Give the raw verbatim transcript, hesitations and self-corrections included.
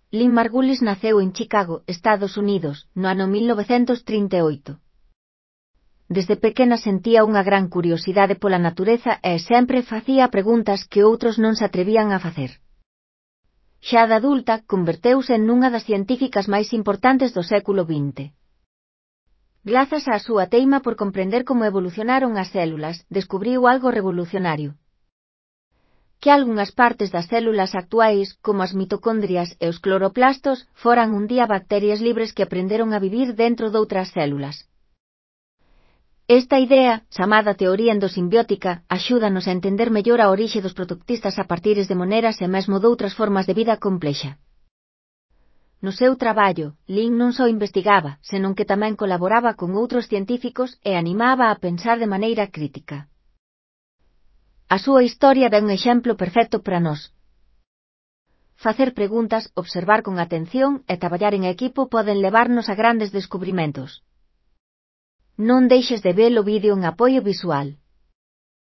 Lynn Margulis naceu en Chicago, Estados Unidos, no ano mil novecentos trinta e oito. Desde pequena sentía unha gran curiosidade pola natureza e sempre facía preguntas que outros non se atrevían a facer. Xa de adulta, converteuse nunha das científicas máis importantes do século vinte. Grazas á súa teima por comprender como evolucionaron as células, descubriu algo revolucionario. Que algunhas partes das células actuais, como as mitocondrias e os cloroplastos, foran un día bacterias libres que aprenderon a vivir dentro doutras células. Esta idea, chamada teoría endosimbiótica, axúdanos a entender mellor a orixe dos prototistas a partires de moneras e mesmo doutras formas de vida complexa. No seu traballo, Lynn non só investigaba, senón que tamén colaboraba con outros científicos e animaba a pensar de maneira crítica. A súa historia é un exemplo perfecto para nós. Facer preguntas, observar con atención e traballar en equipo poden levarnos a grandes descubrimentos. Non deixes de ver o vídeo en apoio visual.